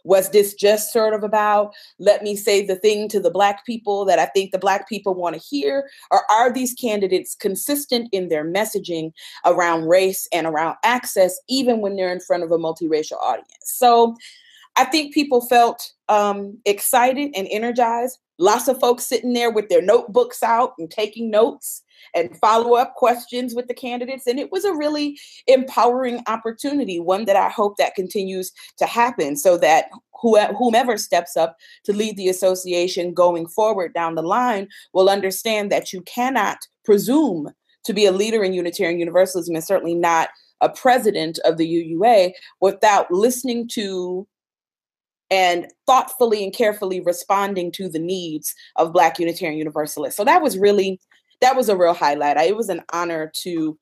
Was this just sort of about, let me say the thing to the Black people that I think the Black people want to hear? Or are these candidates consistent in their messaging around race and around access, even when they're in front of a multiracial audience? So I think people felt um, excited and energized. Lots of folks sitting there with their notebooks out and taking notes and follow-up questions with the candidates. And it was a really empowering opportunity, one that I hope that continues to happen so that whomever steps up to lead the association going forward down the line will understand that you cannot presume to be a leader in Unitarian Universalism, and certainly not a president of the U U A, without listening to and thoughtfully and carefully responding to the needs of Black Unitarian Universalists. So that was really, that was a real highlight. It was an honor to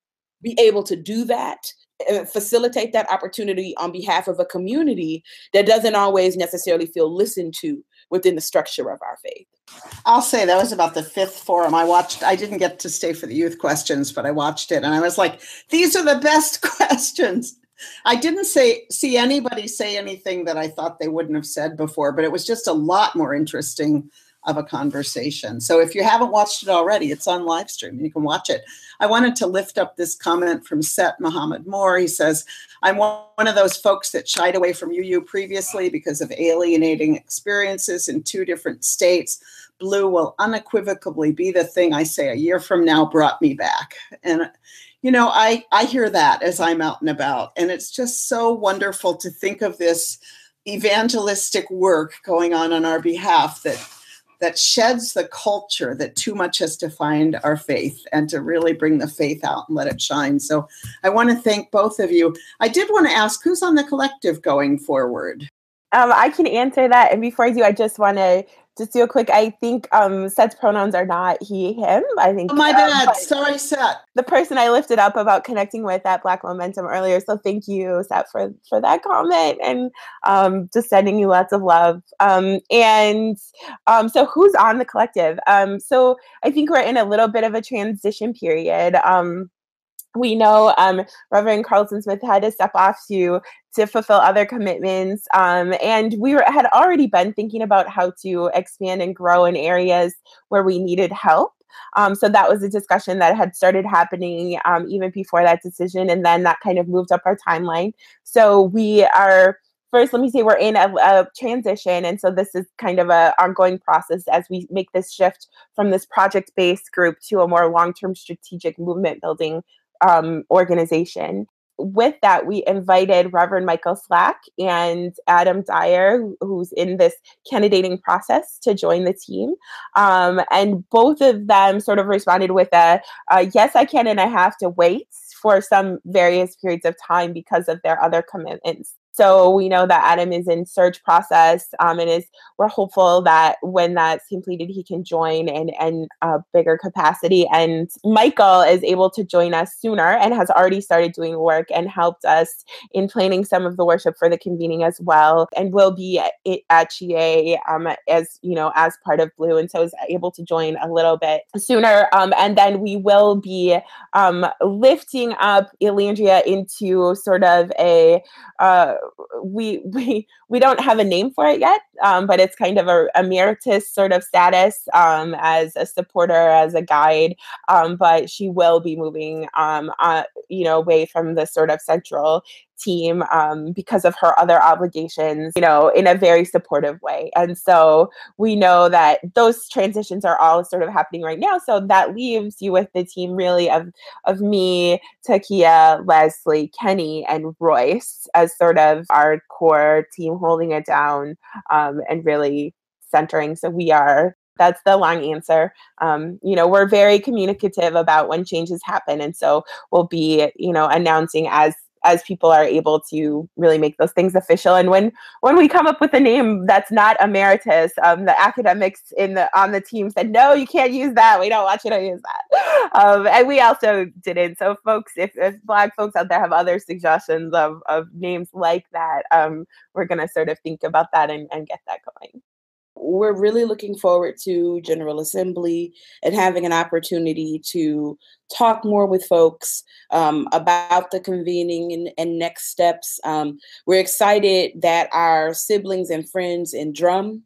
be able to do that, uh, facilitate that opportunity on behalf of a community that doesn't always necessarily feel listened to within the structure of our faith. I'll say that was about the fifth forum. I watched, I didn't get to stay for the youth questions, but I watched it and I was like, these are the best questions. I didn't say see anybody say anything that I thought they wouldn't have said before, but it was just a lot more interesting of a conversation. So if you haven't watched it already, it's on live stream. You can watch it. I wanted to lift up this comment from Set Muhammad Moore. He says, I'm one of those folks that shied away from U U previously because of alienating experiences in two different states. Blue will unequivocally be the thing I say a year from now brought me back. And you know, I, I hear that as I'm out and about, and it's just so wonderful to think of this evangelistic work going on on our behalf that that sheds the culture that too much has defined our faith, and to really bring the faith out and let it shine. So I want to thank both of you. I did want to ask, who's on the collective going forward? Um, I can answer that. And before I do, I just want to just do a quick, I think um, Set's pronouns are not he, him. I think. Oh, my um, bad. Sorry, Set. The person I lifted up about connecting with at Black Momentum earlier. So thank you, Set, for, for that comment, and um, just sending you lots of love. Um, and um, so who's on the collective? Um, so I think we're in a little bit of a transition period. Um, We know um, Reverend Carlton Smith had to step off to to fulfill other commitments, um, and we were, had already been thinking about how to expand and grow in areas where we needed help. Um, so that was a discussion that had started happening um, even before that decision, and then that kind of moved up our timeline. So we are. First, let me say we're in a, a transition, and so this is kind of an ongoing process as we make this shift from this project-based group to a more long-term strategic movement-building um, organization. With that, we invited Reverend Michael Slack and Adam Dyer, who's in this candidating process, to join the team. Um, and both of them sort of responded with a, a yes, I can, and I have to wait for some various periods of time because of their other commitments. So we know that Adam is in search process, um, and is we're hopeful that when that's completed, he can join in in a bigger capacity. And Michael is able to join us sooner and has already started doing work and helped us in planning some of the worship for the convening as well, and will be at, at G A um, as you know as part of Blue, and so is able to join a little bit sooner. Um, and then we will be um, lifting up Elandria into sort of a uh, we we we don't have a name for it yet, um, but it's kind of a emeritus sort of status um, as a supporter, as a guide. Um, but she will be moving, um, uh, you know, away from the sort of central team um, because of her other obligations, you know, in a very supportive way. And so we know that those transitions are all sort of happening right now. So that leaves you with the team really of of me, Takia, Leslie, Kenny, and Royce as sort of our core team holding it down um, and really centering. So we are That's the long answer. Um, you know, we're very communicative about when changes happen. And so we'll be, you know, announcing as as people are able to really make those things official. And when when we come up with a name that's not emeritus, um, the academics in the on the team said, no, you can't use that. We don't want you to use that. Um, and we also didn't. So folks, if, if Black folks out there have other suggestions of, of names like that, um, we're going to sort of think about that and, and get that going. we're really looking forward to General Assembly and having an opportunity to talk more with folks um, about the convening and, and next steps. Um, we're excited that our siblings and friends in Drum,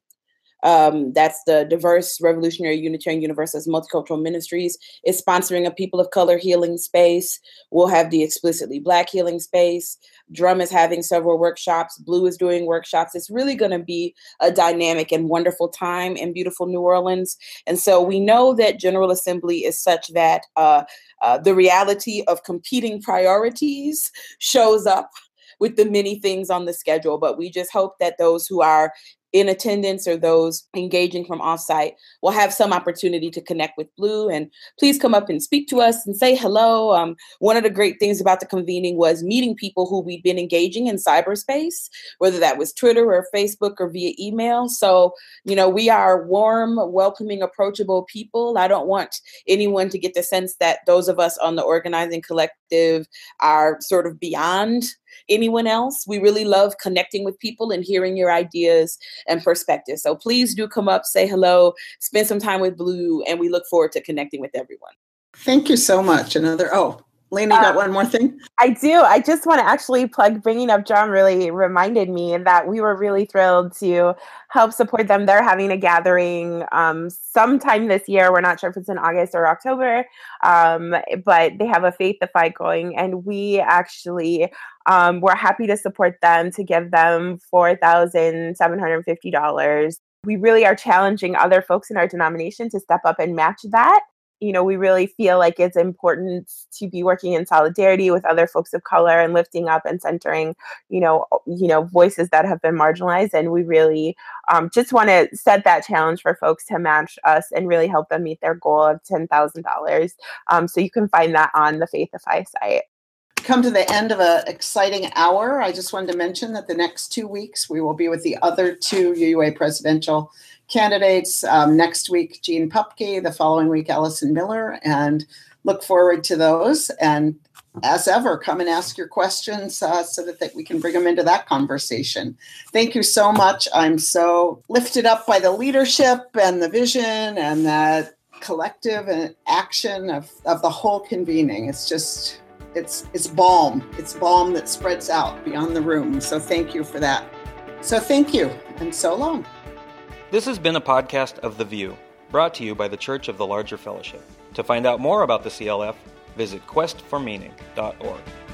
Um, that's the Diverse Revolutionary Unitarian Universalist Multicultural Ministries, is sponsoring a People of Color healing space. We'll have the Explicitly Black healing space. Drum is having several workshops. Blue is doing workshops. It's really going to be a dynamic and wonderful time in beautiful New Orleans. And so we know that General Assembly is such that uh, uh, the reality of competing priorities shows up with the many things on the schedule. But we just hope that those who are in attendance or those engaging from offsite will have some opportunity to connect with Blue, and please come up and speak to us and say hello. Um, one of the great things about the convening was meeting people who we'd been engaging in cyberspace, whether that was Twitter or Facebook or via email. So, you know, we are warm, welcoming, approachable people. I don't want anyone to get the sense that those of us on the organizing collective are sort of beyond anyone else. We really love connecting with people and hearing your ideas and perspectives. So please do come up, say hello, spend some time with Blue, and we look forward to connecting with everyone. Thank you so much. Another, oh, Lena, you got Uh, one more thing? I do. I just want to actually plug, bringing up Drum really reminded me that we were really thrilled to help support them. They're having a gathering um, sometime this year. We're not sure if it's in August or October, um, but they have a Faith the Fight going, and we actually um, we're happy to support them to give them four thousand seven hundred fifty dollars. We really are challenging other folks in our denomination to step up and match that. You know, we really feel like it's important to be working in solidarity with other folks of color and lifting up and centering, you know, you know, voices that have been marginalized. And we really um, just want to set that challenge for folks to match us and really help them meet their goal of ten thousand dollars. Um, so you can find that on the Faithify site. Come to the end of an exciting hour. I just wanted to mention that the next two weeks we will be with the other two U U A presidential candidates. Um, next week, Jean Pupke, the following week, Allison Miller, and look forward to those. And as ever, come and ask your questions uh, so that, that we can bring them into that conversation. Thank you so much. I'm so lifted up by the leadership and the vision and that collective and action of, of the whole convening. It's just, it's, it's balm. It's balm that spreads out beyond the room. So thank you for that. So thank you, and so long. This has been a podcast of The View, brought to you by the Church of the Larger Fellowship. To find out more about the C L F, visit quest for meaning dot org.